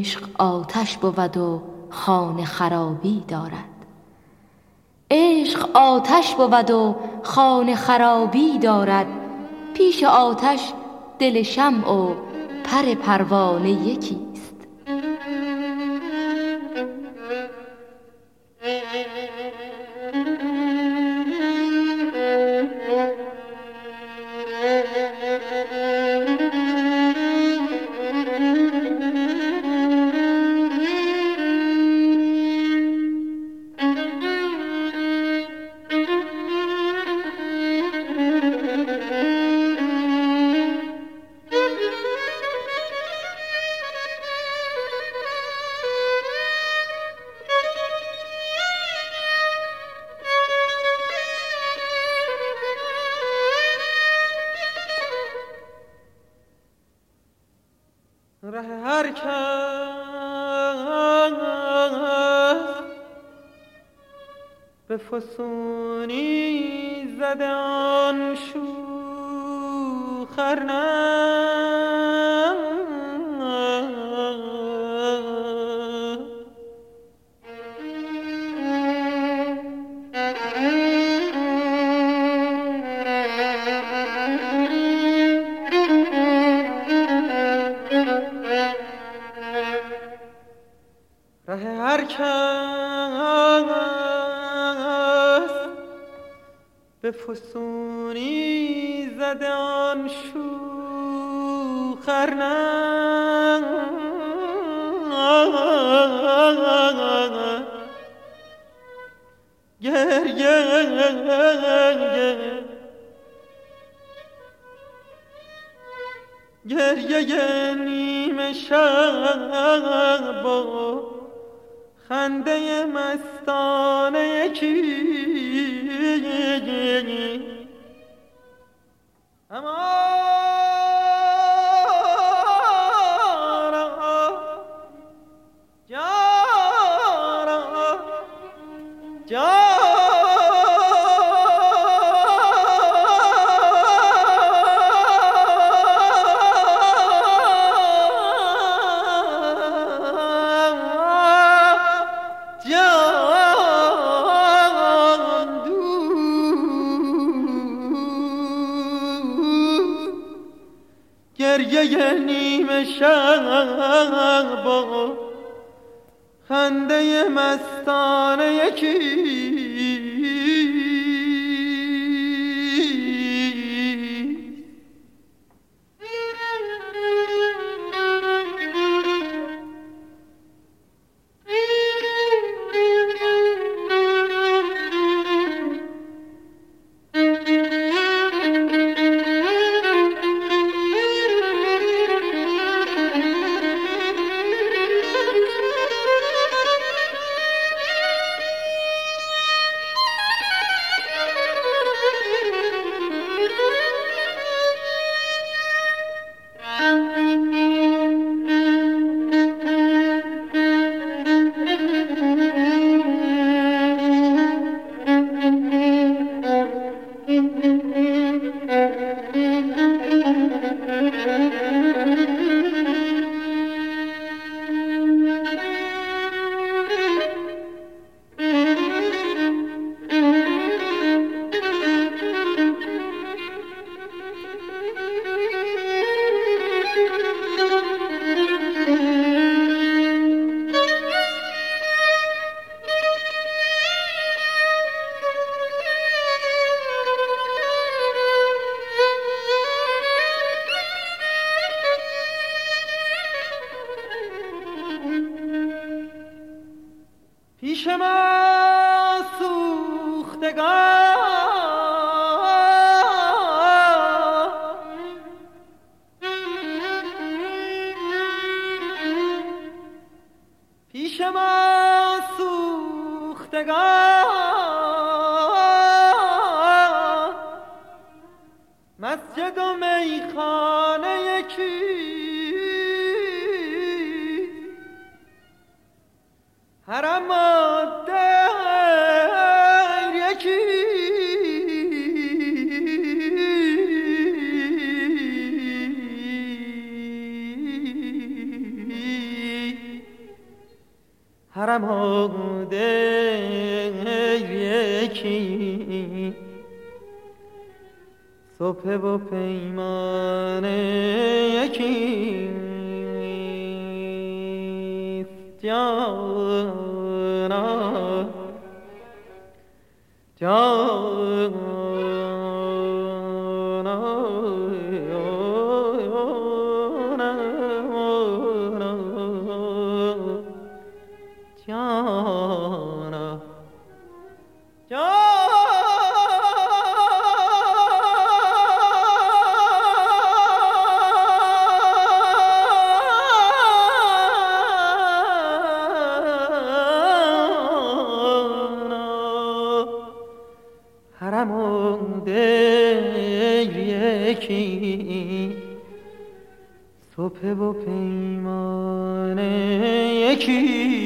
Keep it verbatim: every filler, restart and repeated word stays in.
عشق آتش بود و خانه خرابی دارد. عشق آتش بود و خانه خرابی دارد، پیش آتش دل شمع و پر پروانه یکیست. ره هر کس به فسونی زده آن شوخ ارنب، ره هر کس به فسونی زده آن شوخ ارنب، گریه گریه نیمه شب و خنده مستانه یکی، اما گریه نیمه شب و خنده مستانه یکی. پیش ما سوختگان پیش ما سوختگان مسجد و میخانه یکی، حرم و دیر یکی، حرم و دیر یکی صبح و پیمان یکی جانا جانا صبح و پیمان یکی